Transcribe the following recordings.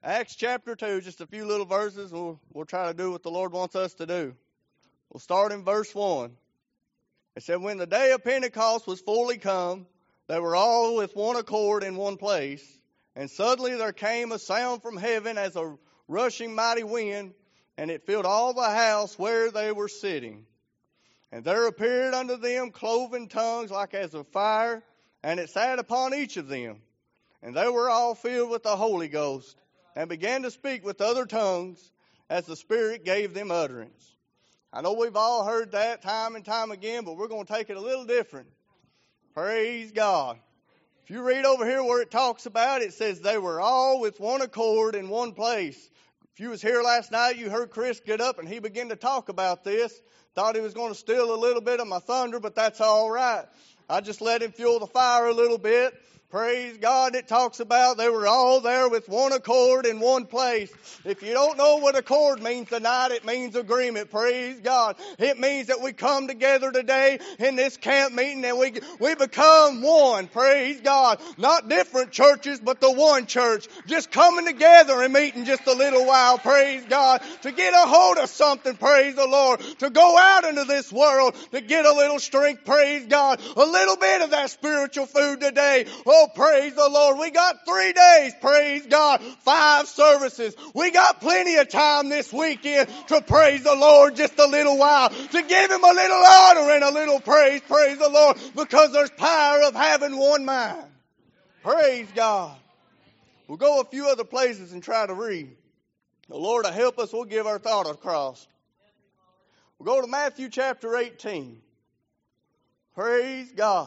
Acts chapter 2, just a few little verses. We'll try to do what the Lord wants us to do. We'll start in verse 1. It said, when the day of Pentecost was fully come, they were all with one accord in one place. And suddenly there came a sound from heaven as a rushing mighty wind, and it filled all the house where they were sitting. And there appeared unto them cloven tongues like as of fire, and it sat upon each of them. And they were all filled with the Holy Ghost, and began to speak with other tongues as the Spirit gave them utterance. I know we've all heard that time and time again, but we're going to take it a little different. Praise God. If you read over here where it talks about, it says they were all with one accord in one place. If you was here last night, you heard Chris get up and he began to talk about this. Thought he was going to steal a little bit of my thunder, but that's all right. I just let him fuel the fire a little bit. Praise God, it talks about they were all there with one accord in one place. If you don't know what accord means tonight, it means agreement. Praise God. It means that we come together today in this camp meeting and we become one. Praise God. Not different churches, but the one church. Just coming together and meeting just a little while. Praise God. To get a hold of something. Praise the Lord. To go out into this world to get a little strength. Praise God. A little bit of that spiritual food today. Oh, praise the Lord. We got 3 days, praise God, 5 services. We got plenty of time this weekend to praise the Lord just a little while, to give Him a little honor and a little praise the Lord, because there's power of having one mind. Praise God. We'll go a few other places and try to read. The Lord will help us. We'll give our thought across. We'll go to Matthew chapter 18. Praise God.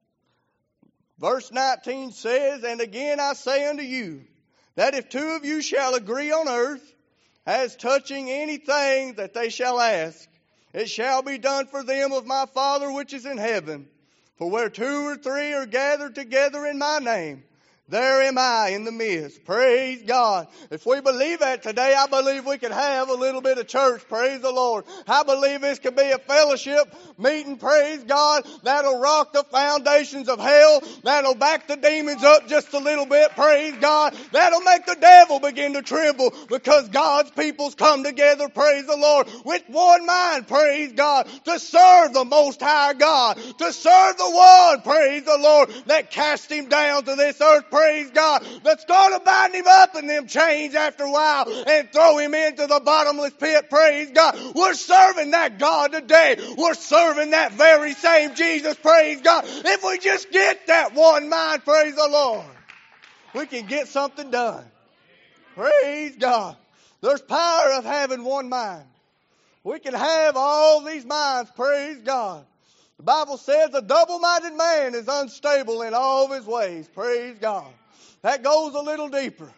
Verse 19 says, and again I say unto you, that if 2 of you shall agree on earth, as touching anything that they shall ask, it shall be done for them of my Father which is in heaven. For where 2 or 3 are gathered together in my name, there am I in the midst. Praise God. If we believe that today, I believe we could have a little bit of church. Praise the Lord. I believe this could be a fellowship meeting. Praise God. That'll rock the foundations of hell. That'll back the demons up just a little bit. Praise God. That'll make the devil begin to tremble, because God's people's come together. Praise the Lord. With one mind. Praise God. To serve the Most High God. To serve the one. Praise the Lord. That cast Him down to this earth. Praise God, that's going to bind Him up in them chains after a while and throw Him into the bottomless pit. Praise God. We're serving that God today. We're serving that very same Jesus. Praise God. If we just get that one mind, praise the Lord, we can get something done. Praise God. There's power of having one mind. We can have all these minds. Praise God. The Bible says a double-minded man is unstable in all of his ways. Praise God. That goes a little deeper.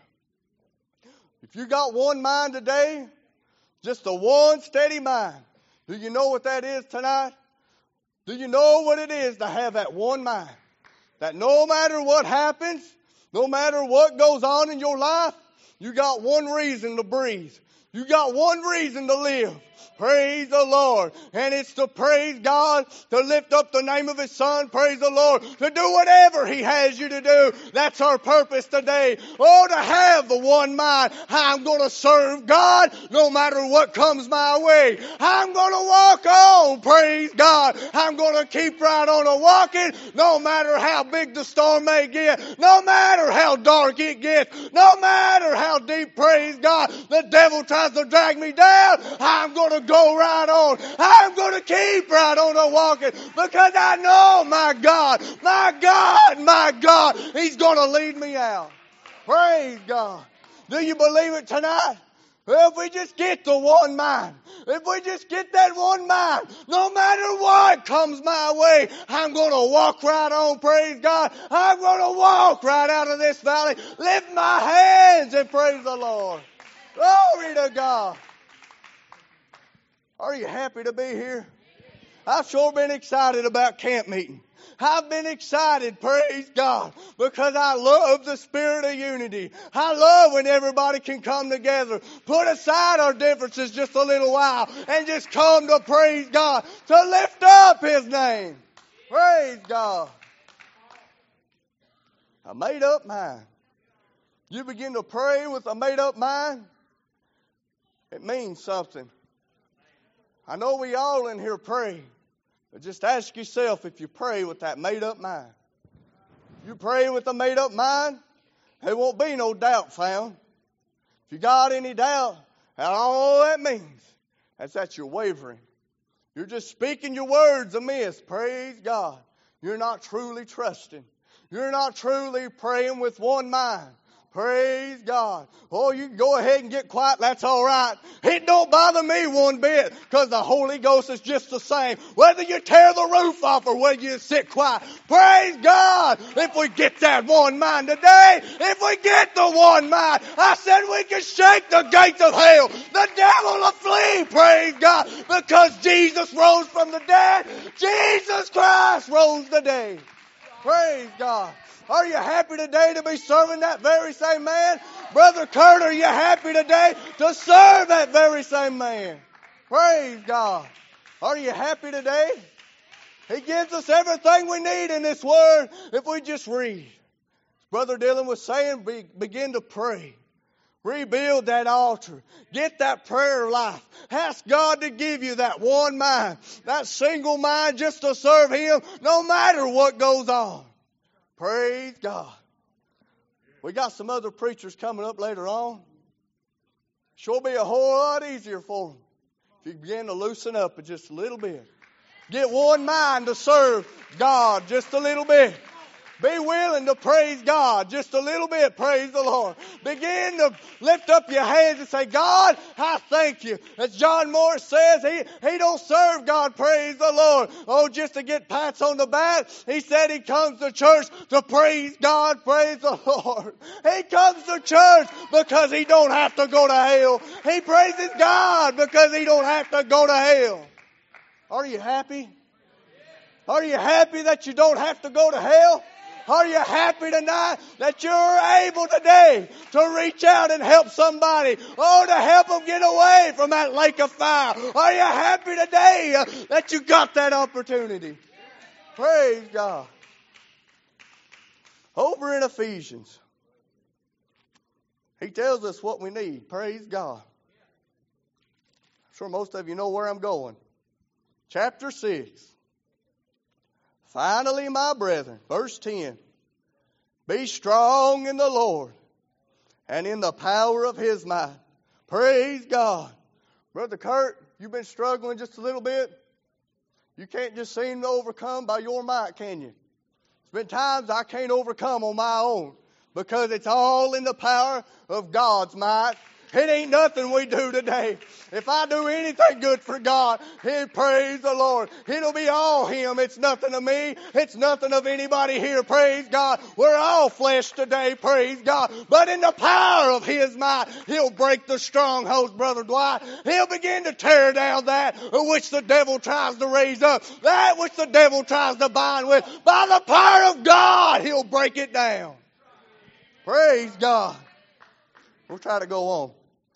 If you got one mind today, just a one steady mind, do you know what that is tonight? Do you know what it is to have that one mind? That no matter what happens, no matter what goes on in your life, you got one reason to breathe. You got one reason to live. Praise the Lord. And it's to praise God, to lift up the name of His Son. Praise the Lord. To do whatever He has you to do. That's our purpose today. Oh, to have the one mind. I'm going to serve God no matter what comes my way. I'm going to walk on. Praise God. I'm going to keep right on a walking no matter how big the storm may get. No matter how dark it gets. No matter how deep, praise God, the devil tries to drag me down. I'm going to go right on. I'm going to keep right on a walking, because I know my God, He's going to lead me out. Praise God. Do you believe it tonight? Well, if we just get the one mind, if we just get that one mind, no matter what comes my way, I'm going to walk right on, praise God. I'm going to walk right out of this valley, lift my hands and praise the Lord. Glory to God. Are you happy to be here? I've sure been excited about camp meeting. I've been excited, praise God, because I love the spirit of unity. I love when everybody can come together, put aside our differences just a little while, and just come to praise God, to lift up His name. Praise God. I made up mine. You begin to pray with a made-up mind, it means something. I know we all in here pray, but just ask yourself if you pray with that made-up mind. You pray with a made-up mind, there won't be no doubt found. If you got any doubt, all that means is that you're wavering. You're just speaking your words amiss. Praise God. You're not truly trusting. You're not truly praying with one mind. Praise God. Oh, you can go ahead and get quiet. That's all right. It don't bother me one bit because the Holy Ghost is just the same. Whether you tear the roof off or whether you sit quiet. Praise God. If we get that one mind today, if we get the one mind, I said we can shake the gates of hell. The devil will flee. Praise God. Because Jesus rose from the dead. Jesus Christ rose today. Praise God. Are you happy today to be serving that very same man? Brother Kurt, are you happy today to serve that very same man? Praise God. Are you happy today? He gives us everything we need in this word if we just read. Brother Dylan was saying, begin to pray. Rebuild that altar. Get that prayer life. Ask God to give you that one mind, that single mind just to serve Him no matter what goes on. Praise God. We got some other preachers coming up later on. Sure be a whole lot easier for them if you begin to loosen up just a little bit. Get one mind to serve God just a little bit. Be willing to praise God just a little bit. Praise the Lord. Begin to lift up your hands and say, God, I thank you. As John Morris says, he don't serve God, praise the Lord, oh, just to get pats on the back. He said he comes to church to praise God, praise the Lord. He comes to church because he don't have to go to hell. He praises God because he don't have to go to hell. Are you happy? Are you happy that you don't have to go to hell? Are you happy tonight that you're able today to reach out and help somebody? Oh, to help them get away from that lake of fire. Are you happy today that you got that opportunity? Praise God. Over in Ephesians, he tells us what we need. Praise God. I'm sure most of you know where I'm going. Chapter 6. Finally, my brethren, verse 10, be strong in the Lord and in the power of His might. Praise God. Brother Kurt, you've been struggling just a little bit. You can't just seem to overcome by your might, can you? There's been times I can't overcome on my own because it's all in the power of God's might. It ain't nothing we do today. If I do anything good for God, praise the Lord. It'll be all Him. It's nothing of me. It's nothing of anybody here. Praise God. We're all flesh today. Praise God. But in the power of His might, He'll break the strongholds, Brother Dwight. He'll begin to tear down that which the devil tries to raise up. That which the devil tries to bind with. By the power of God, He'll break it down. Praise God. We'll try to go on.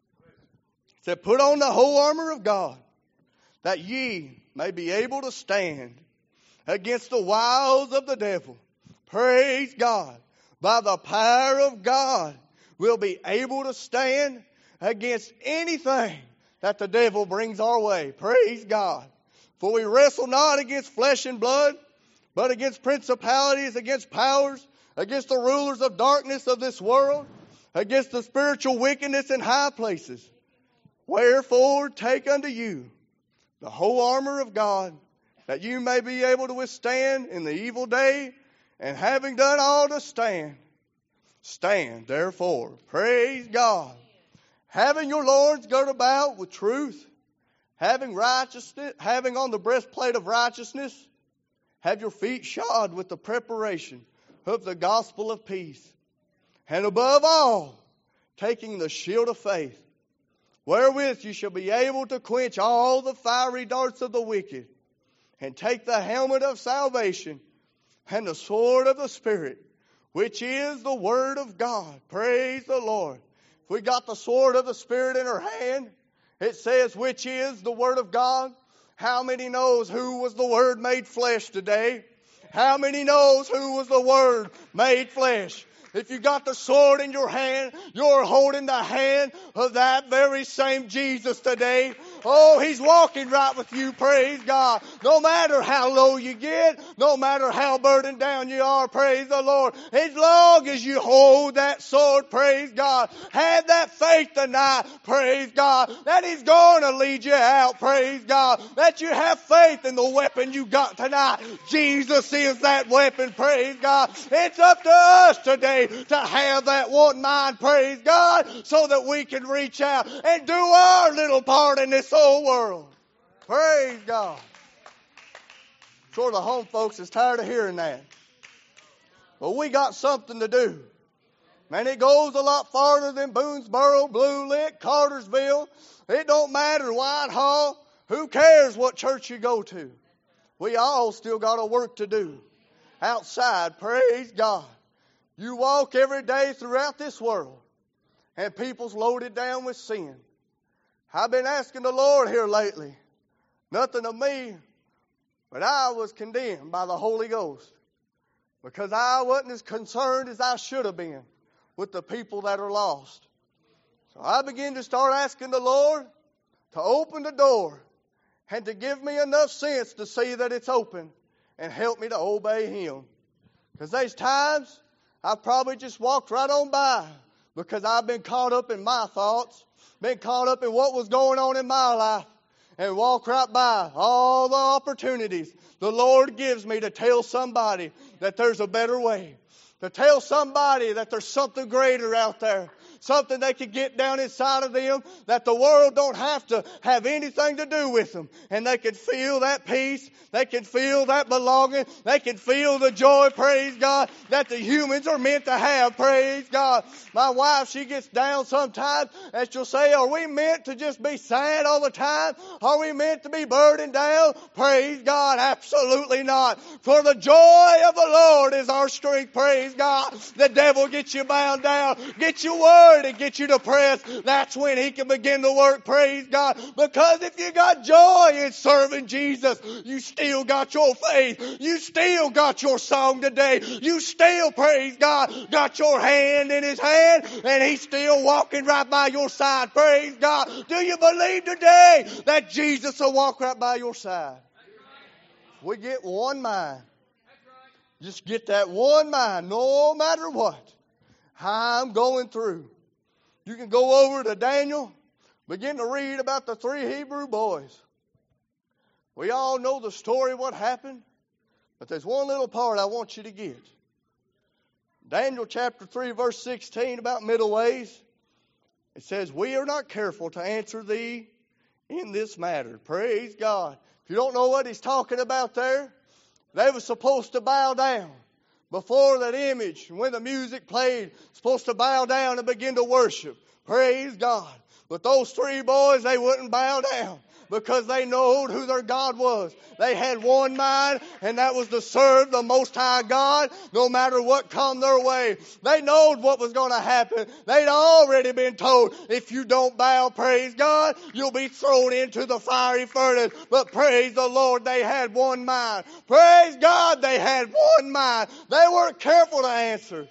It said, put on the whole armor of God, that ye may be able to stand against the wiles of the devil. Praise God. By the power of God, we'll be able to stand against anything that the devil brings our way. Praise God. For we wrestle not against flesh and blood, but against principalities, against powers, against the rulers of darkness of this world, against the spiritual wickedness in high places. Wherefore take unto you the whole armor of God, that you may be able to withstand in the evil day, and having done all to stand, stand therefore. Praise God. Having your loins girt about with truth, having righteousness, having on the breastplate of righteousness, have your feet shod with the preparation of the gospel of peace, and above all, taking the shield of faith, wherewith you shall be able to quench all the fiery darts of the wicked, and take the helmet of salvation and the sword of the Spirit, which is the Word of God. Praise the Lord. If we got the sword of the Spirit in our hand, it says, which is the Word of God. How many knows who was the Word made flesh today? How many knows who was the Word made flesh? If you got the sword in your hand, you're holding the hand of that very same Jesus today. Oh, He's walking right with you, praise God. No matter how low you get, no matter how burdened down you are, praise the Lord. As long as you hold that sword, praise God. Have that faith tonight, praise God, that He's going to lead you out, praise God. That you have faith in the weapon you got tonight. Jesus is that weapon, praise God. It's up to us today to have that one mind, praise God, so that we can reach out and do our little part in this whole world. Praise God. Sure, the home folks is tired of hearing that. But we got something to do. Man, it goes a lot farther than Boonesboro, Blue Lick, Cartersville. It don't matter, Whitehall. Who cares what church you go to? We all still got a work to do. Outside, praise God. You walk every day throughout this world, and people's loaded down with sin. I've been asking the Lord here lately, nothing of me, but I was condemned by the Holy Ghost because I wasn't as concerned as I should have been with the people that are lost. So I began to start asking the Lord to open the door and to give me enough sense to see that it's open and help me to obey Him. Because there's times I've probably just walked right on by because I've been caught up in my thoughts, been caught up in what was going on in my life, and walk right by all the opportunities the Lord gives me to tell somebody that there's a better way, to tell somebody that there's something greater out there, something they can get down inside of them that the world don't have to have anything to do with them. And they can feel that peace. They can feel that belonging. They can feel the joy, praise God, that the humans are meant to have, praise God. My wife, she gets down sometimes and she'll say, are we meant to just be sad all the time? Are we meant to be burdened down? Praise God, absolutely not. For the joy of the Lord is our strength, praise God. The devil gets you bound down, gets you worried, and get you depressed. That's when he can begin to work, praise God. Because if you got joy in serving Jesus, you still got your faith. You still got your song today. You still, praise God, got your hand in His hand, and He's still walking right by your side, praise God. Do you believe today that Jesus will walk right by your side? We get one mind. Just get that one mind, no matter what I'm going through. You can go over to Daniel, begin to read about the 3 Hebrew boys. We all know the story of what happened, but there's one little part I want you to get. Daniel chapter 3, verse 16, about middle ways. It says, we are not careful to answer thee in this matter. Praise God. If you don't know what he's talking about there, they were supposed to bow down before that image. And when the music played, supposed to bow down and begin to worship. Praise God. But those 3 boys, they wouldn't bow down because they knowed who their God was. They had one mind, and that was to serve the Most High God no matter what come their way. They knowed what was going to happen. They'd already been told, if you don't bow, praise God, you'll be thrown into the fiery furnace. But praise the Lord, they had one mind. Praise God, they had one mind. They weren't careful to answer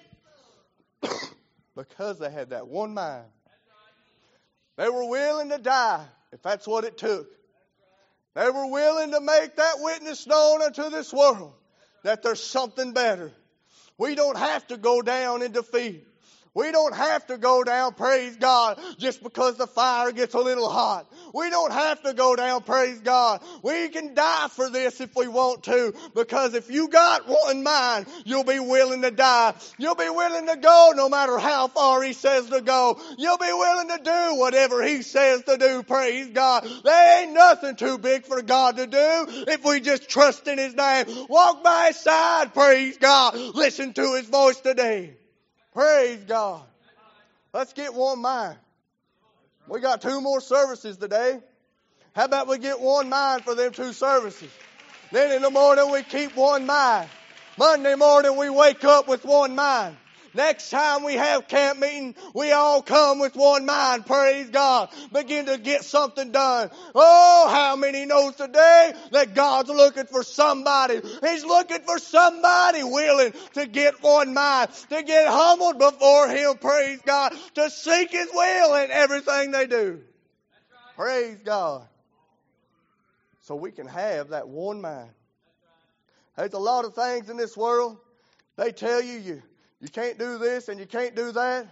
because they had that one mind. They were willing to die if that's what it took. They were willing to make that witness known unto this world that there's something better. We don't have to go down in defeat. We don't have to go down, praise God, just because the fire gets a little hot. We don't have to go down, praise God. We can die for this if we want to, because if you got one mind, you'll be willing to die. You'll be willing to go no matter how far He says to go. You'll be willing to do whatever He says to do, praise God. There ain't nothing too big for God to do if we just trust in His name. Walk by His side, praise God. Listen to His voice today. Praise God. Let's get one mind. We got 2 more services today. How about we get one mind for them 2 services? Then in the morning we keep one mind. Monday morning we wake up with one mind. Next time we have camp meeting, we all come with one mind. Praise God. Begin to get something done. Oh, how many knows today that God's looking for somebody? He's looking for somebody willing to get one mind, to get humbled before Him. Praise God. To seek His will in everything they do. Praise God. So we can have that one mind. There's a lot of things in this world. They tell you can't do this and you can't do that.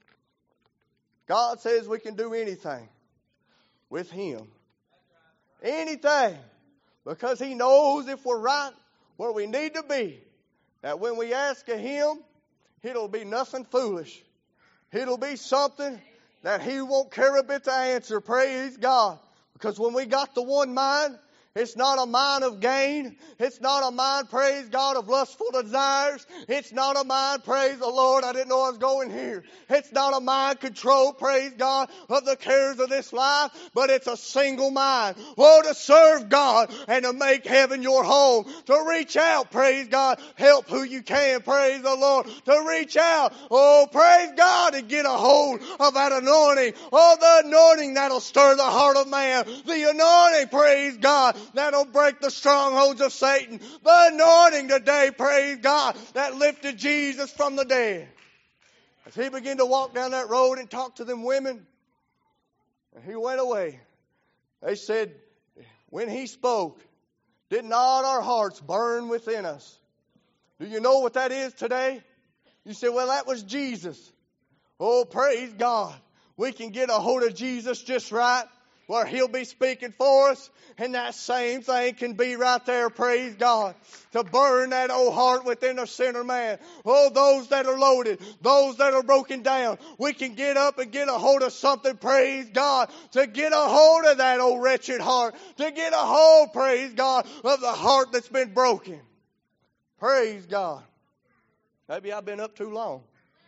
God says we can do anything with Him. Anything. Because He knows if we're right where we need to be, that when we ask of Him, it'll be nothing foolish. It'll be something that He won't care a bit to answer. Praise God. Because when we got the one mind, it's not a mind of gain. It's not a mind, praise God, of lustful desires. It's not a mind, praise the Lord, I didn't know I was going here. It's not a mind control, praise God, of the cares of this life, but it's a single mind. Oh, to serve God and to make heaven your home. To reach out, praise God, help who you can, praise the Lord. To reach out, oh, praise God, and get a hold of that anointing. Oh, the anointing that'll stir the heart of man. The anointing, praise God, that'll break the strongholds of Satan. The anointing today, praise God, that lifted Jesus from the dead. As He began to walk down that road and talk to them women, and He went away. They said, when He spoke, did not our hearts burn within us? Do you know what that is today? You say, well, that was Jesus. Oh, praise God. We can get a hold of Jesus just right, where He'll be speaking for us. And that same thing can be right there, praise God, to burn that old heart within a sinner man. Oh, those that are loaded, those that are broken down, we can get up and get a hold of something, praise God, to get a hold of that old wretched heart, to get a hold, praise God, of the heart that's been broken. Praise God. Maybe I've been up too long.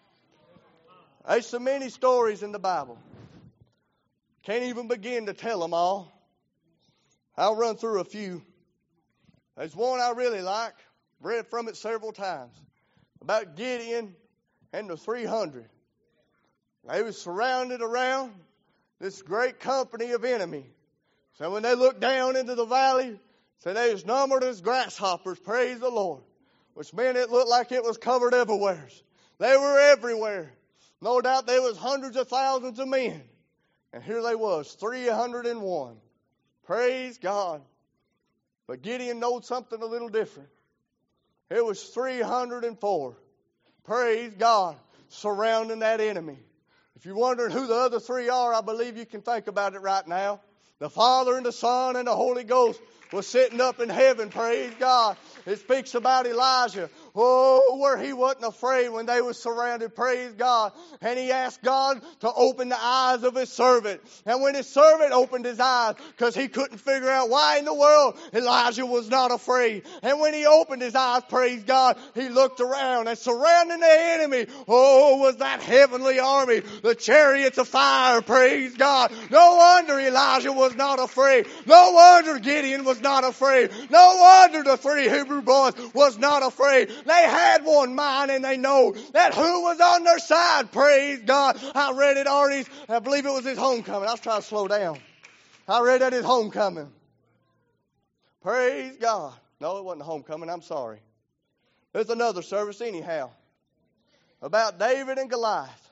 There's so many stories in the Bible. Can't even begin to tell them all. I'll run through a few. There's one I really like. Read from it several times. About Gideon and the 300. They was surrounded around this great company of enemy. So when they looked down into the valley, so they was numbered as grasshoppers, praise the Lord. Which meant it looked like it was covered everywhere. They were everywhere. No doubt there was hundreds of thousands of men. And here they was, 301. Praise God. But Gideon knowed something a little different. It was 304. Praise God. Surrounding that enemy. If you're wondering who the other three are, I believe you can think about it right now. The Father and the Son and the Holy Ghost was sitting up in heaven. Praise God. It speaks about Elijah. Oh, where he wasn't afraid when they were surrounded. Praise God. And he asked God to open the eyes of his servant. And when his servant opened his eyes, because he couldn't figure out why in the world Elijah was not afraid. And when he opened his eyes, praise God, he looked around and surrounding the enemy, oh, was that heavenly army, the chariots of fire. Praise God. No wonder Elijah was not afraid. No wonder Gideon was not afraid. No wonder the three Hebrew boys was not afraid. They had one mind and they know that who was on their side. Praise God. I read it already. I believe it was his homecoming. I was trying to slow down. I read at his homecoming. Praise God. No, it wasn't homecoming. I'm sorry. There's another service anyhow. About David and Goliath.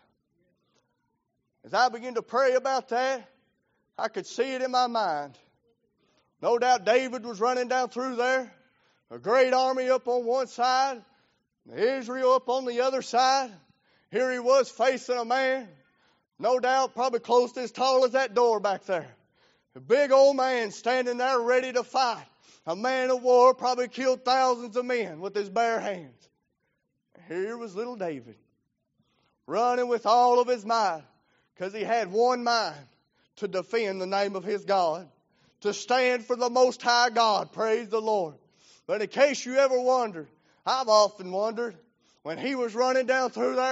As I began to pray about that, I could see it in my mind. No doubt David was running down through there. A great army up on one side, Israel up on the other side. Here he was facing a man, no doubt probably close to as tall as that door back there. A big old man standing there ready to fight. A man of war, probably killed thousands of men with his bare hands. Here was little David, running with all of his might, because he had one mind to defend the name of his God, to stand for the Most High God. Praise the Lord. But in case you ever wondered, I've often wondered, when he was running down through there,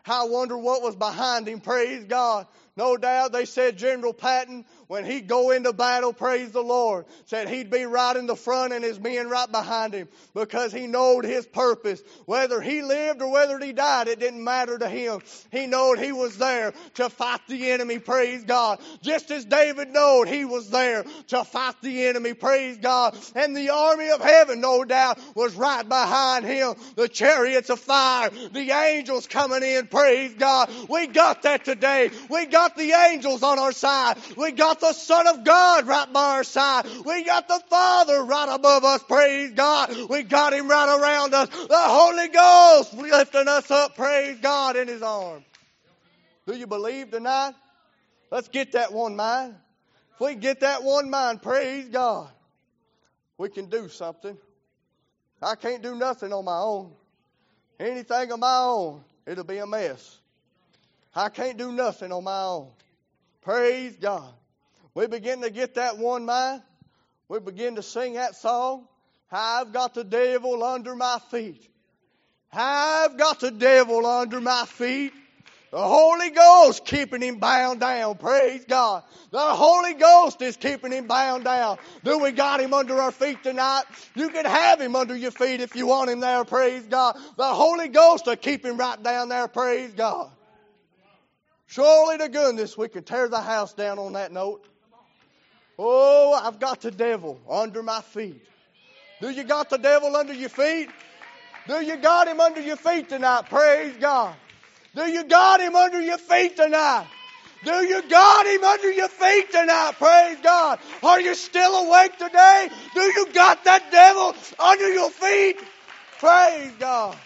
I wonder what was behind him, praise God. No doubt they said General Patton, when he'd go into battle, praise the Lord, said he'd be right in the front and his men right behind him because he knowed his purpose. Whether he lived or whether he died, it didn't matter to him. He knowed he was there to fight the enemy, praise God. Just as David knowed he was there to fight the enemy, praise God. And the army of heaven, no doubt, was right behind him. The chariots of fire, the angels coming in, praise God. We got that today. We got the angels on our side. We got the Son of God right by our side. We got the Father right above us, praise God. We got Him right around us. The Holy Ghost lifting us up, praise God, in His arms. Do you believe tonight? Let's get that one mind. If we get that one mind, praise God, we can do something. I can't do nothing on my own. Anything on my own, it'll be a mess. I can't do nothing on my own. Praise God. We begin to get that one mind. We begin to sing that song. I've got the devil under my feet. I've got the devil under my feet. The Holy Ghost keeping him bound down. Praise God. The Holy Ghost is keeping him bound down. Do we got him under our feet tonight? You can have him under your feet if you want him there. Praise God. The Holy Ghost will keep him right down there. Praise God. Surely to goodness we can tear the house down on that note. Oh, I've got the devil under my feet. Do you got the devil under your feet? Do you got him under your feet tonight? Praise God. Do you got him under your feet tonight? Do you got him under your feet tonight? Praise God. Are you still awake today? Do you got that devil under your feet? Praise God.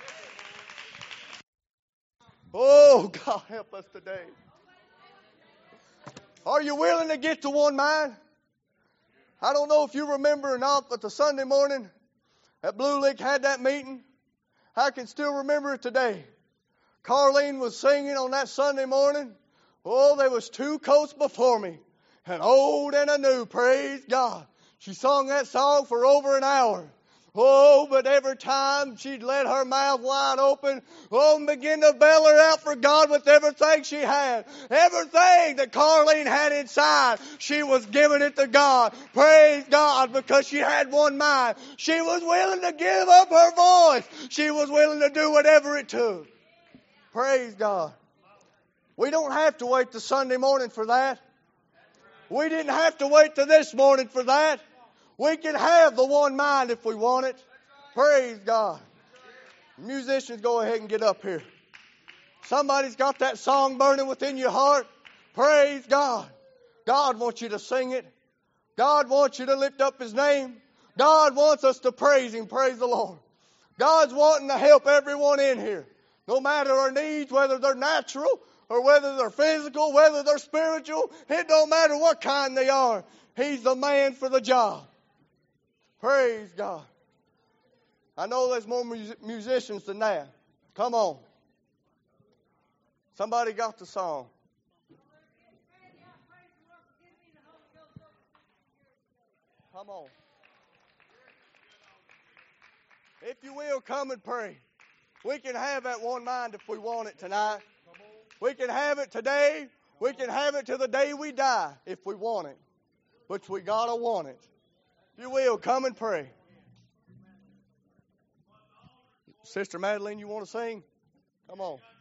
Oh, God, help us today. Are you willing to get to one mind? I don't know if you remember or not, but the Sunday morning at Blue Lick had that meeting. I can still remember it today. Carlene was singing on that Sunday morning. Oh, there was two coats before me, an old and a new, praise God. She sung that song for over an hour. Oh, but every time she'd let her mouth wide open, oh, and begin to bail her out for God with everything she had. Everything that Carlene had inside, she was giving it to God. Praise God, because she had one mind. She was willing to give up her voice. She was willing to do whatever it took. Praise God. We don't have to wait till Sunday morning for that. We didn't have to wait till this morning for that. We can have the one mind if we want it. Praise God. Musicians, go ahead and get up here. Somebody's got that song burning within your heart. Praise God. God wants you to sing it. God wants you to lift up His name. God wants us to praise Him. Praise the Lord. God's wanting to help everyone in here. No matter our needs, whether they're natural or whether they're physical, whether they're spiritual, it don't matter what kind they are. He's the man for the job. Praise God. I know there's more musicians than that. Come on. Somebody got the song. Come on. If you will, come and pray. We can have that one mind if we want it tonight. We can have it today. We can have it till the day we die if we want it. But we got to want it. If you will, come and pray. Sister Madeline, you want to sing? Come on.